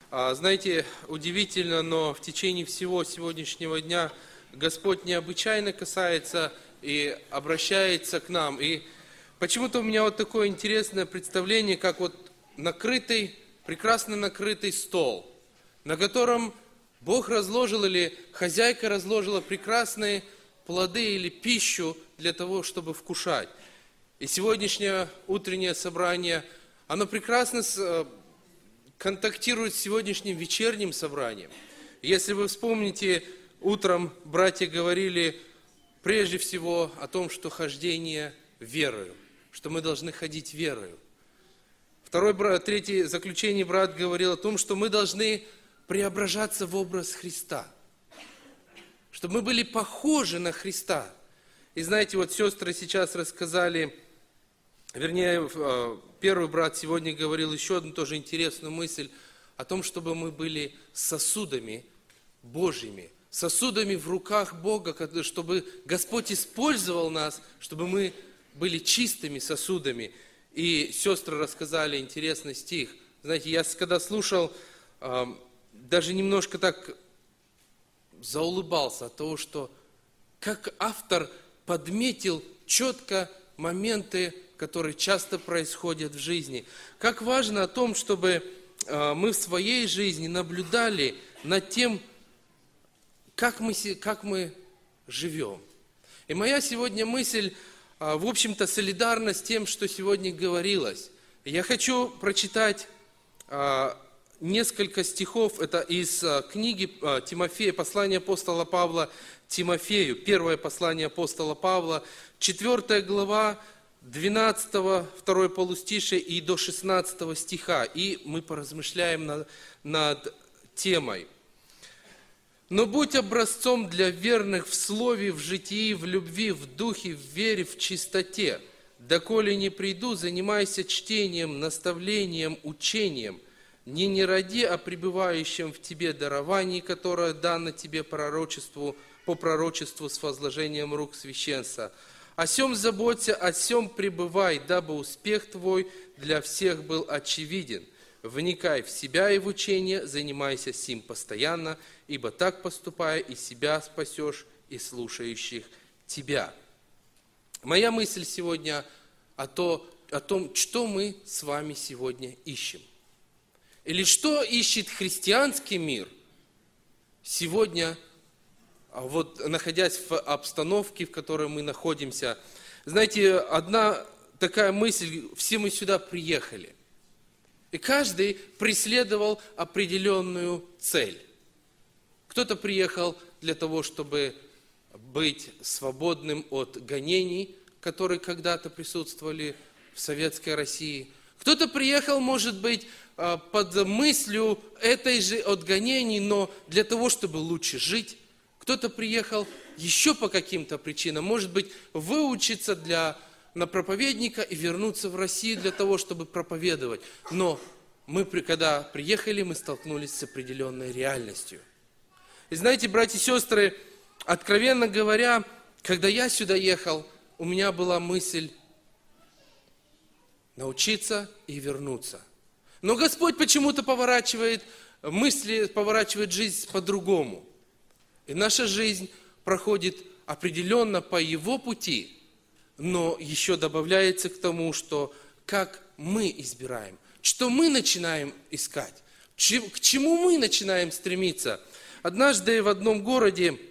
Знаете, удивительно, но в течение всего сегодняшнего дня Господь необычайно касается и обращается к нам. И почему-то у меня вот такое интересное представление, как вот прекрасно накрытый стол, на котором Бог разложил или хозяйка разложила прекрасные плоды или пищу для того, чтобы вкушать. И сегодняшнее утреннее собрание, оно прекрасно контактирует с сегодняшним вечерним собранием. Если вы вспомните, утром братья говорили прежде всего о том, что хождение верою, что мы должны ходить верою. Третье заключение брат говорил о том, что мы должны преображаться в образ Христа, чтобы мы были похожи на Христа. И знаете, вот сестры сейчас рассказали, первый брат сегодня говорил еще одну тоже интересную мысль о том, чтобы мы были сосудами Божьими, сосудами в руках Бога, чтобы Господь использовал нас, чтобы мы были чистыми сосудами. И сестры рассказали интересный стих. Знаете, я когда слушал, даже немножко так заулыбался от того, что как автор подметил четко моменты, которые часто происходят в жизни. Как важно о том, чтобы мы в своей жизни наблюдали над тем, как мы живем. И моя сегодня мысль, в общем-то, солидарна с тем, что сегодня говорилось. Я хочу прочитать несколько стихов, это из книги Тимофея, послание апостола Павла Тимофею, первое послание апостола Павла, 4 глава, 12, 2 полустишие и до 16 стиха. И мы поразмышляем над темой. «Но будь образцом для верных в слове, в житии, в любви, в духе, в вере, в чистоте. Доколе не приду, занимайся чтением, наставлением, учением. Не ради о пребывающем в тебе даровании, которое дано тебе по пророчеству с возложением рук священства. О сем заботься, о сем пребывай, дабы успех твой для всех был очевиден. Вникай в себя и в учение, занимайся сим постоянно, ибо так поступая, и себя спасешь, и слушающих тебя». Моя мысль сегодня о том, что мы с вами сегодня ищем. Или что ищет христианский мир сегодня, вот находясь в обстановке, в которой мы находимся. Знаете, одна такая мысль: все мы сюда приехали. И каждый преследовал определенную цель. Кто-то приехал для того, чтобы быть свободным от гонений, которые когда-то присутствовали в советской России. Кто-то приехал, может быть, под мыслью этой же от гонений, но для того, чтобы лучше жить. Кто-то приехал еще по каким-то причинам, может быть, выучиться на проповедника и вернуться в Россию для того, чтобы проповедовать. Но мы, когда приехали, мы столкнулись с определенной реальностью. И знаете, братья и сестры, откровенно говоря, когда я сюда ехал, у меня была мысль научиться и вернуться. Но Господь почему-то поворачивает жизнь по-другому. И наша жизнь проходит определенно по Его пути, но еще добавляется к тому, что как мы избираем, что мы начинаем искать, к чему мы начинаем стремиться. Однажды в одном городе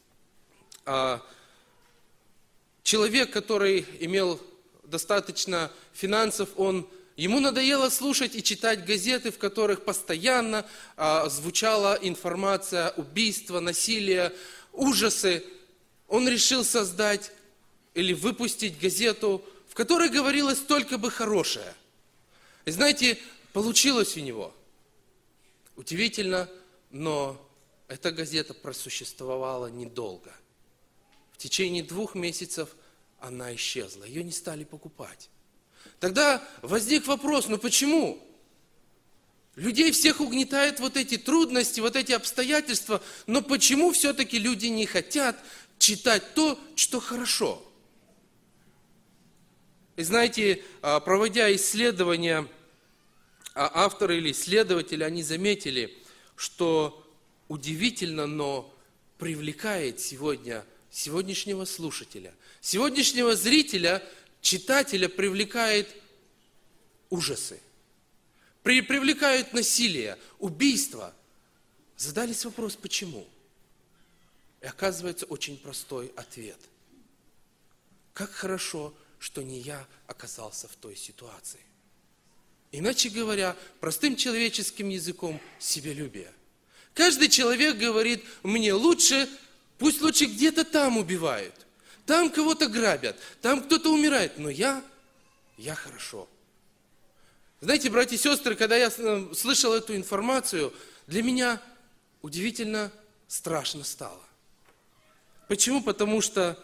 человек, который имел достаточно финансов, ему надоело слушать и читать газеты, в которых постоянно звучала информация убийства, насилия, ужасы. Он решил создать или выпустить газету, в которой говорилось только бы хорошее. И знаете, получилось у него. Удивительно, но эта газета просуществовала недолго. В течение 2 месяцев она исчезла, ее не стали покупать. Тогда возник вопрос: почему? Людей всех угнетают вот эти трудности, вот эти обстоятельства, но почему все-таки люди не хотят читать то, что хорошо? И знаете, проводя исследования авторы или исследователи, они заметили, что удивительно, но привлекает сегодняшнего слушателя, сегодняшнего зрителя, читателя привлекает ужасы, привлекают насилие, убийства. Задались вопрос, почему? И оказывается очень простой ответ. Как хорошо, что не я оказался в той ситуации. Иначе говоря, простым человеческим языком, себялюбие. Каждый человек говорит, мне лучше, пусть лучше где-то там убивают, там кого-то грабят, там кто-то умирает, но я хорошо. Знаете, братья и сестры, когда я слышал эту информацию, для меня удивительно страшно стало. Почему? Потому что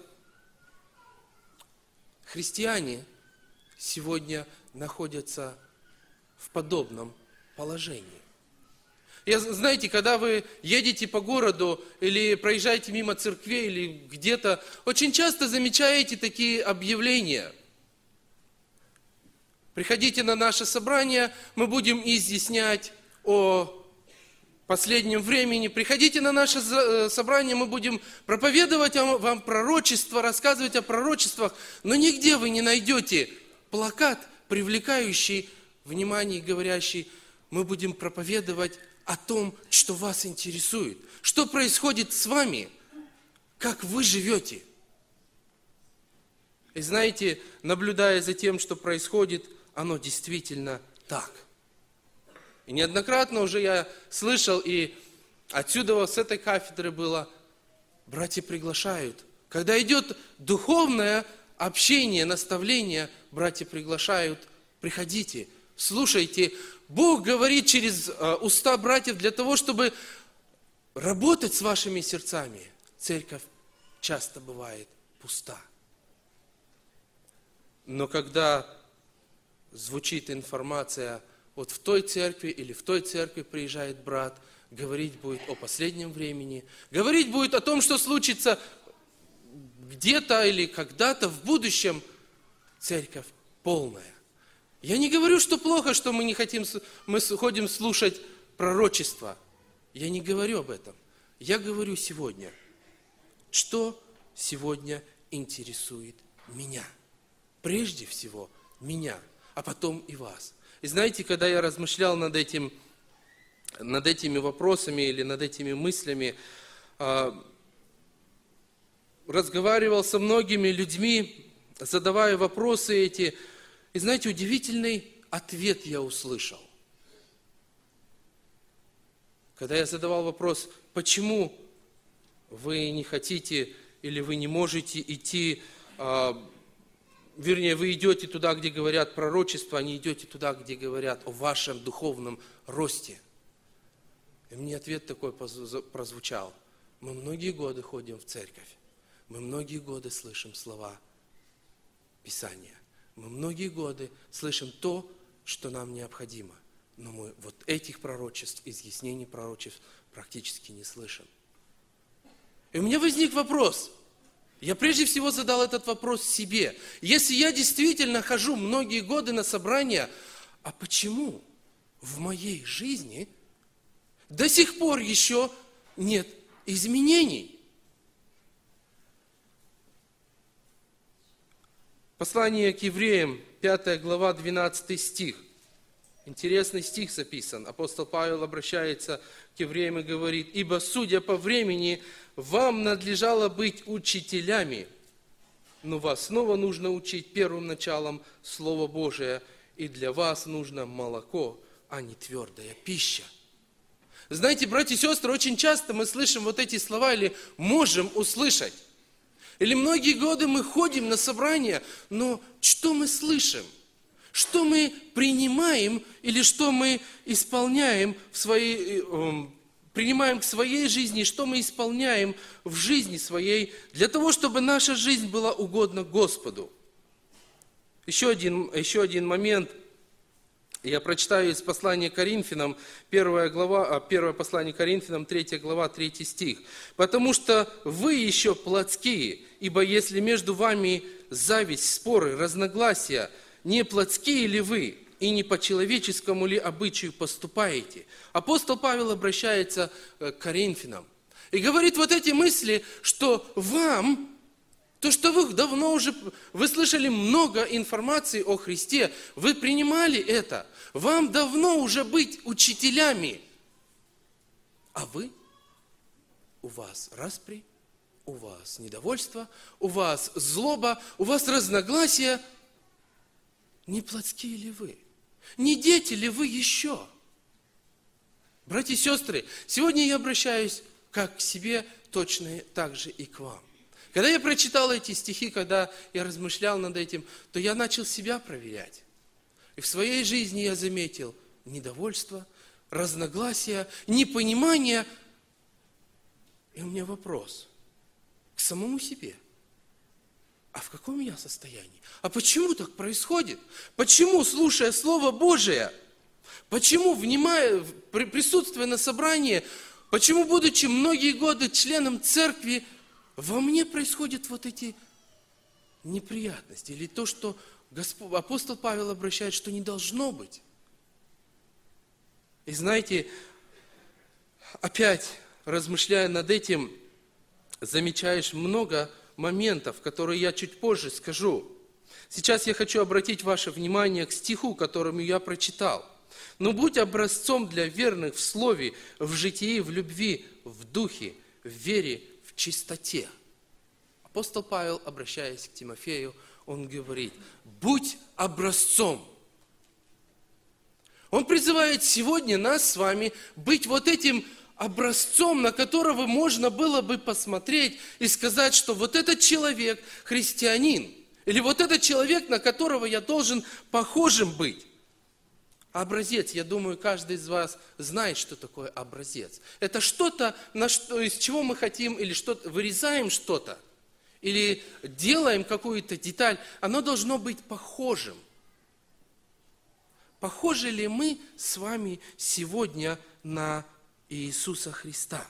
христиане сегодня находятся в подобном положении. Знаете, когда вы едете по городу или проезжаете мимо церквей или где-то, очень часто замечаете такие объявления. Приходите на наше собрание, мы будем изъяснять о последнем времени. Приходите на наше собрание, мы будем проповедовать вам пророчество, рассказывать о пророчествах, но нигде вы не найдете плакат, привлекающий внимание, говорящий, мы будем проповедовать о том, что вас интересует, что происходит с вами, как вы живете. И знаете, наблюдая за тем, что происходит, оно действительно так. И неоднократно уже я слышал, и отсюда, с этой кафедры было, братья приглашают. Когда идет духовное общение, наставление, братья приглашают, приходите, слушайте. Бог говорит через уста братьев для того, чтобы работать с вашими сердцами. Церковь часто бывает пуста. Но когда звучит информация, вот в той церкви или в той церкви приезжает брат, говорить будет о последнем времени, говорить будет о том, что случится где-то или когда-то в будущем, церковь полная. Я не говорю, что плохо, что мы ходим слушать пророчества. Я не говорю об этом. Я говорю сегодня, что сегодня интересует меня. Прежде всего меня, а потом и вас. И знаете, когда я размышлял над этими вопросами или над этими мыслями, разговаривал со многими людьми, задавая вопросы эти, и знаете, удивительный ответ я услышал. Когда я задавал вопрос, почему вы не хотите или вы не можете идти, вернее, вы идете туда, где говорят пророчества, а не идете туда, где говорят о вашем духовном росте. И мне ответ такой прозвучал. Мы многие годы ходим в церковь, мы многие годы слышим слова Писания. Мы многие годы слышим то, что нам необходимо, но мы вот этих пророчеств, изъяснений пророчеств практически не слышим. И у меня возник вопрос. Я прежде всего задал этот вопрос себе. Если я действительно хожу многие годы на собрания, а почему в моей жизни до сих пор еще нет изменений? Послание к евреям, 5 глава, 12 стих. Интересный стих записан. Апостол Павел обращается к евреям и говорит, «Ибо, судя по времени, вам надлежало быть учителями, но вас снова нужно учить первым началом Слова Божия, и для вас нужно молоко, а не твердая пища». Знаете, братья и сестры, очень часто мы слышим вот эти слова или можем услышать. Или многие годы мы ходим на собрания, но что мы слышим? Что мы принимаем или что мы исполняем принимаем к своей жизни, что мы исполняем в жизни своей, для того, чтобы наша жизнь была угодна Господу. Еще один момент. Я прочитаю из послания к Коринфянам, первое послание к Коринфянам, 3 глава, 3 стих. «Потому что вы еще плотские, ибо если между вами зависть, споры, разногласия, не плотские ли вы? и не по человеческому ли обычаю поступаете? Апостол Павел обращается к Коринфянам и говорит вот эти мысли, что вам, то, что вы давно уже, вы слышали много информации о Христе, вы принимали это, вам давно уже быть учителями, а вы, у вас распри, у вас недовольство, у вас злоба, у вас разногласия. Не плотские ли вы? Не дети ли вы еще? Братья и сестры, сегодня я обращаюсь как к себе, точно так же и к вам. Когда я прочитал эти стихи, когда я размышлял над этим, то я начал себя проверять. И в своей жизни я заметил недовольство, разногласия, непонимание. И у меня вопрос к самому себе. А в каком я состоянии? А почему так происходит? Почему, слушая Слово Божие, почему, присутствуя на собрании, почему, будучи многие годы членом церкви, во мне происходят вот эти неприятности? Или то, что апостол Павел обращает, что не должно быть? И знаете, опять размышляя над этим, замечаешь много моментов, которые я чуть позже скажу. Сейчас я хочу обратить ваше внимание к стиху, которому я прочитал. «Но будь образцом для верных в слове, в житии, в любви, в духе, в вере, в чистоте». Апостол Павел, обращаясь к Тимофею, он говорит: будь образцом. Он призывает сегодня нас с вами быть вот этим образцом, на которого можно было бы посмотреть и сказать, что вот этот человек христианин, или вот этот человек, на которого я должен похожим быть. Образец, я думаю, каждый из вас знает, что такое образец. Это что-то, из чего мы хотим, или что-то, вырезаем что-то, или делаем какую-то деталь, оно должно быть похожим. Похожи ли мы с вами сегодня на Иисуса Христа?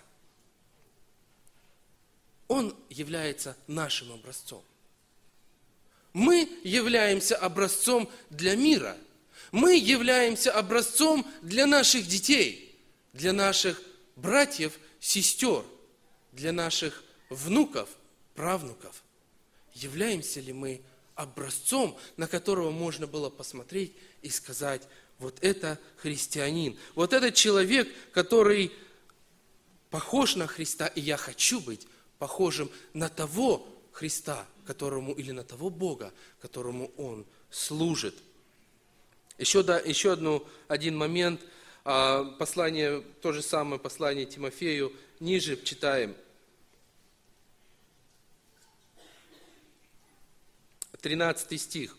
Он является нашим образцом. Мы являемся образцом для мира. Мы являемся образцом для наших детей, для наших братьев, сестер, для наших внуков, правнуков. Являемся ли мы образцом, на которого можно было посмотреть и сказать: вот это христианин, вот этот человек, который похож на Христа, и я хочу быть похожим на того Христа, которому, или на того Бога, которому Он служит. Еще один момент, послание, то же самое послание Тимофею, ниже читаем. 13 стих.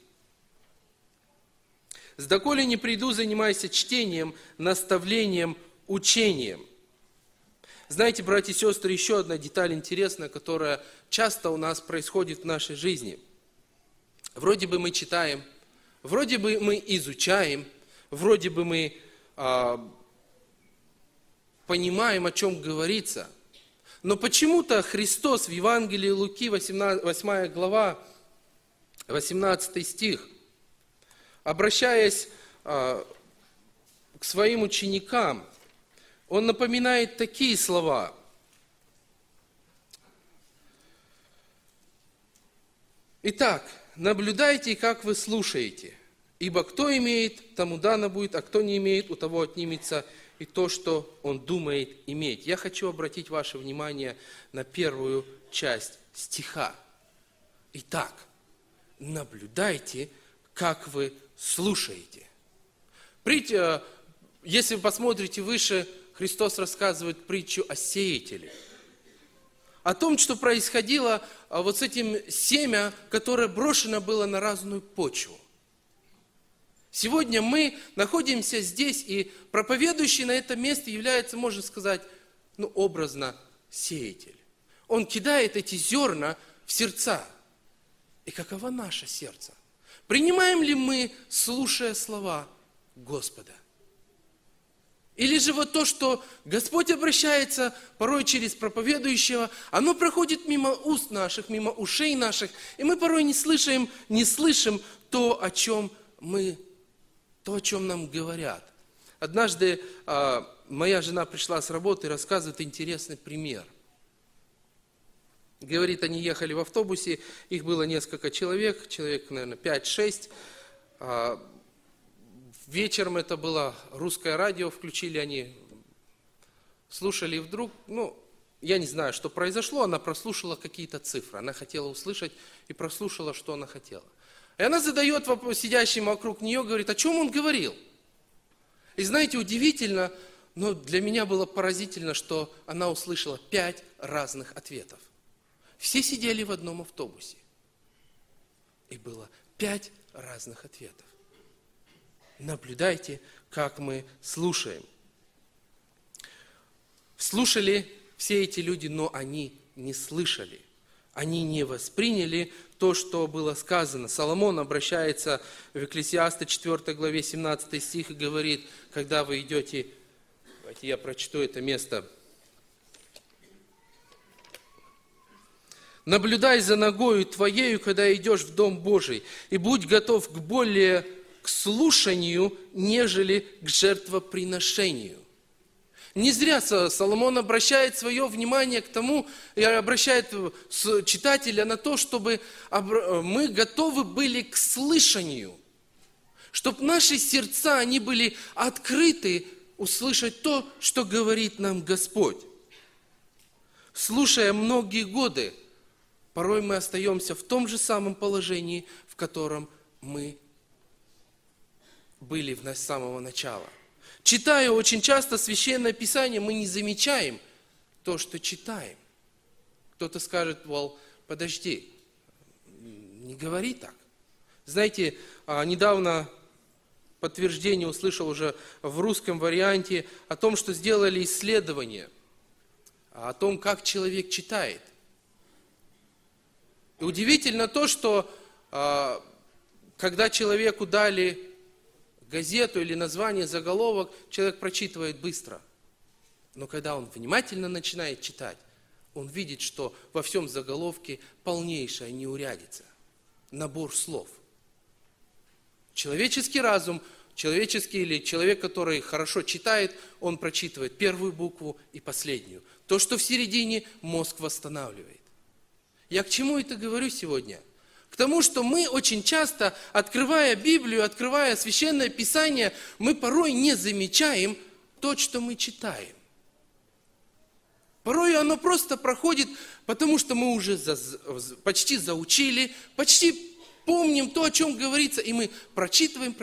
«Сдоколе не приду, занимайся чтением, наставлением, учением». Знаете, братья и сестры, еще одна деталь интересная, которая часто у нас происходит в нашей жизни. Вроде бы мы читаем, вроде бы мы изучаем, вроде бы мы понимаем, о чем говорится, но почему-то Христос в Евангелии Луки, 8 глава, 18 стих, обращаясь к своим ученикам, Он напоминает такие слова. «Итак, наблюдайте, как вы слушаете, ибо кто имеет, тому дано будет, а кто не имеет, у того отнимется и то, что он думает иметь». Я хочу обратить ваше внимание на первую часть стиха. «Итак, наблюдайте, как вы слушаете». Если вы посмотрите выше, Христос рассказывает притчу о сеятеле. О том, что происходило вот с этим семя, которое брошено было на разную почву. Сегодня мы находимся здесь, и проповедующий на этом месте является, можно сказать, образно, сеятель. Он кидает эти зерна в сердца. И каково наше сердце? Принимаем ли мы, слушая слова Господа? Или же вот то, что Господь обращается порой через проповедующего, оно проходит мимо уст наших, мимо ушей наших, и мы порой не слышим то, о чем мы то, о чем нам говорят. Однажды моя жена пришла с работы и рассказывает интересный пример. Говорит, они ехали в автобусе, их было несколько человек, наверное, 5-6. Вечером это было русское радио, включили они, слушали, и вдруг, я не знаю, что произошло, она прослушала какие-то цифры. Она хотела услышать и прослушала, что она хотела. И она задает вопрос сидящим вокруг нее, говорит, о чем он говорил? И знаете, удивительно, но для меня было поразительно, что она услышала 5 разных ответов. Все сидели в одном автобусе. И было 5 разных ответов. Наблюдайте, как мы слушаем. Слушали все эти люди, но они не слышали. Они не восприняли то, что было сказано. Соломон обращается в Экклесиаста 4 главе 17 стих и говорит, когда вы идете, давайте я прочту это место. «Наблюдай за ногою твоею, когда идешь в Дом Божий, и будь готов к слушанию, нежели к жертвоприношению». Не зря Соломон обращает свое внимание к тому, и обращает читателя на то, чтобы мы готовы были к слышанию, чтобы наши сердца, они были открыты услышать то, что говорит нам Господь. Слушая многие годы, порой мы остаемся в том же самом положении, в котором мы были с самого начала. Читая очень часто Священное Писание, мы не замечаем то, что читаем. Кто-то скажет, подожди, не говори так. Знаете, недавно подтверждение услышал уже в русском варианте о том, что сделали исследование, о том, как человек читает. И удивительно то, что когда человеку дали газету или название, заголовок, человек прочитывает быстро. Но когда он внимательно начинает читать, он видит, что во всем заголовке полнейшая неурядица, набор слов. Человеческий разум, или человек, который хорошо читает, он прочитывает первую букву и последнюю. То, что в середине, мозг восстанавливает. Я к чему это говорю сегодня? К тому, что мы очень часто, открывая Библию, открывая Священное Писание, мы порой не замечаем то, что мы читаем. Порой оно просто проходит, потому что мы уже почти заучили, почти помним то, о чем говорится, и мы прочитываем.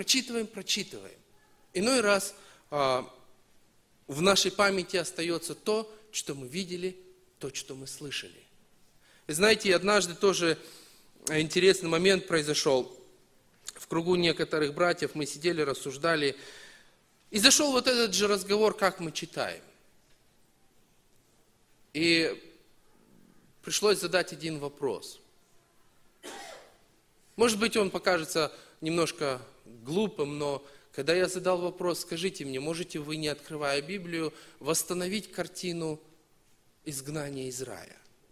Иной раз в нашей памяти остается то, что мы видели, то, что мы слышали. И знаете, однажды тоже интересный момент произошел. В кругу некоторых братьев мы сидели, рассуждали. И зашел вот этот же разговор, как мы читаем. И пришлось задать один вопрос. Может быть, он покажется немножко глупым, но когда я задал вопрос, скажите мне, можете вы, не открывая Библию, восстановить картину изгнания из рая?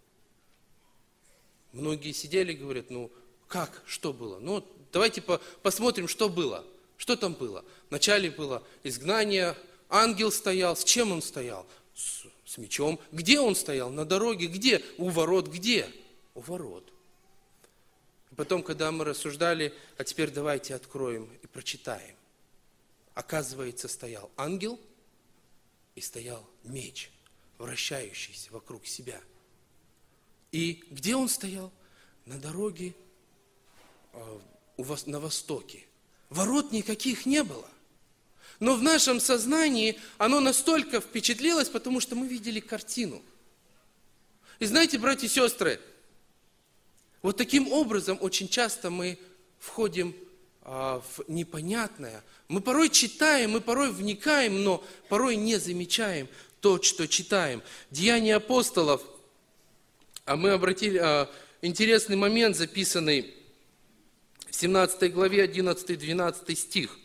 Многие сидели и говорят, как, что было? Давайте посмотрим, что было. Что там было? Вначале было изгнание, ангел стоял. С чем он стоял? С мечом. Где он стоял? На дороге. Где? У ворот. Где? У ворот. И потом, когда мы рассуждали, а теперь давайте откроем и прочитаем. Оказывается, стоял ангел и стоял меч, вращающийся вокруг себя. И где он стоял? На дороге на востоке. Ворот никаких не было. Но в нашем сознании оно настолько впечатлилось, потому что мы видели картину. И знаете, братья и сестры, вот таким образом очень часто мы входим в непонятное. Мы порой читаем, мы порой вникаем, но порой не замечаем то, что читаем. Деяния апостолов. А мы обратили интересный момент, записанный в 17 главе 11-12 стих.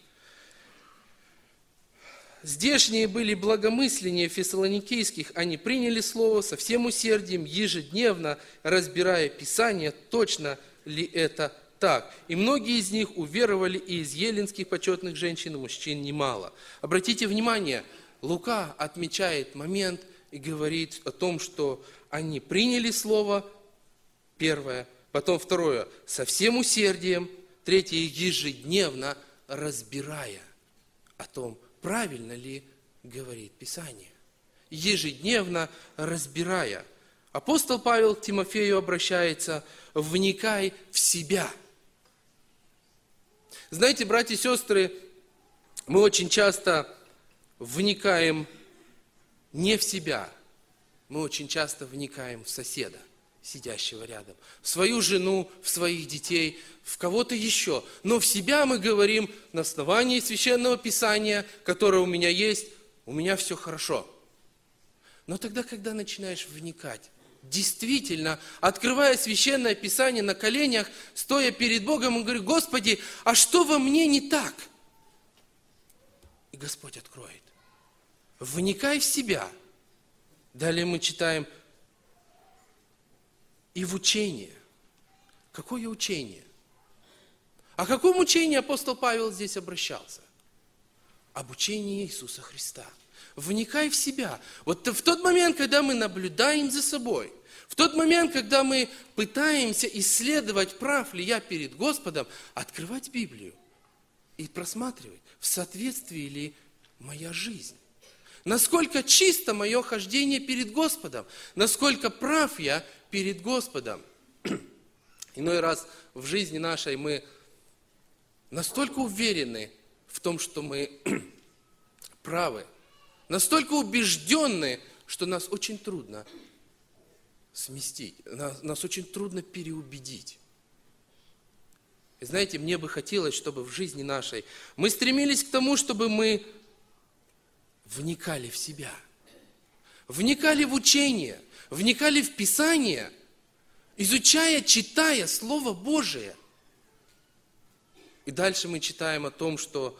«Здешние были благомысленнее фессалоникийских, они приняли слово со всем усердием, ежедневно разбирая Писание, точно ли это так, и многие из них уверовали, и из еллинских почетных женщин и мужчин немало. Обратите внимание, Лука отмечает момент и говорит о том, что они приняли слово, первое, потом второе, со всем усердием, третье, ежедневно разбирая о том, правильно ли говорит Писание. Ежедневно разбирая. Апостол Павел к Тимофею обращается: вникай в себя. Знаете, братья и сестры, мы очень часто вникаем не в себя, мы очень часто вникаем в соседа, сидящего рядом, в свою жену, в своих детей, в кого-то еще. Но в себя мы говорим на основании Священного Писания, которое у меня есть, у меня все хорошо. Но тогда, когда начинаешь вникать, действительно, открывая Священное Писание на коленях, стоя перед Богом, и говорю: Господи, а что во мне не так? И Господь откроет. Вникай в себя. Далее мы читаем: и в учение. Какое учение? О каком учении апостол Павел здесь обращался? Об учении Иисуса Христа. Вникай в себя. Вот в тот момент, когда мы наблюдаем за собой, в тот момент, когда мы пытаемся исследовать, прав ли я перед Господом, открывать Библию и просматривать, в соответствии ли моя жизнь. Насколько чисто мое хождение перед Господом, насколько прав я перед Господом. Иной раз в жизни нашей мы настолько уверены в том, что мы правы, настолько убежденны, что нас очень трудно сместить, нас очень трудно переубедить. И знаете, мне бы хотелось, чтобы в жизни нашей мы стремились к тому, чтобы мы вникали в себя, вникали в учение, вникали в Писание, изучая, читая Слово Божие. И дальше мы читаем о том, что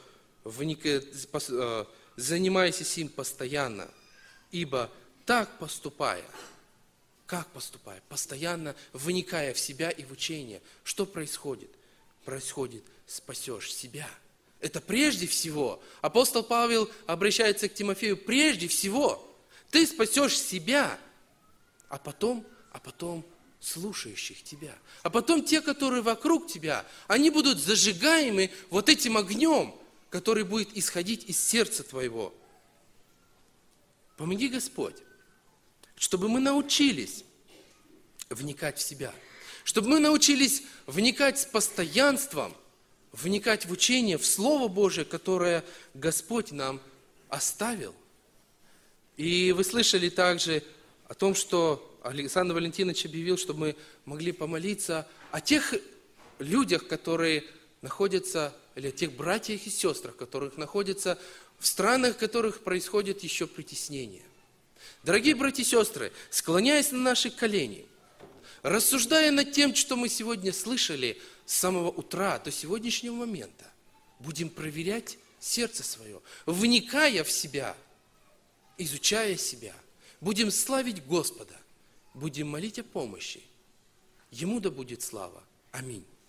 занимайся сим постоянно, ибо так поступая, постоянно вникая в себя и в учение, что происходит? Происходит, спасешь себя. Это прежде всего. Апостол Павел обращается к Тимофею: прежде всего ты спасешь себя, а потом слушающих тебя. А потом те, которые вокруг тебя, они будут зажигаемы вот этим огнем, который будет исходить из сердца твоего. Помоги, Господь, чтобы мы научились вникать в себя, чтобы мы научились вникать с постоянством, вникать в учение, в Слово Божие, которое Господь нам оставил. И вы слышали также о том, что Александр Валентинович объявил, чтобы мы могли помолиться о тех людях, которые находятся, или о тех братьях и сестрах, которых находятся в странах, в которых происходит еще притеснение. Дорогие братья и сестры, склоняясь на наши колени, рассуждая над тем, что мы сегодня слышали с самого утра до сегодняшнего момента, будем проверять сердце свое, вникая в себя, изучая себя, будем славить Господа, будем молить о помощи. Ему да будет слава. Аминь.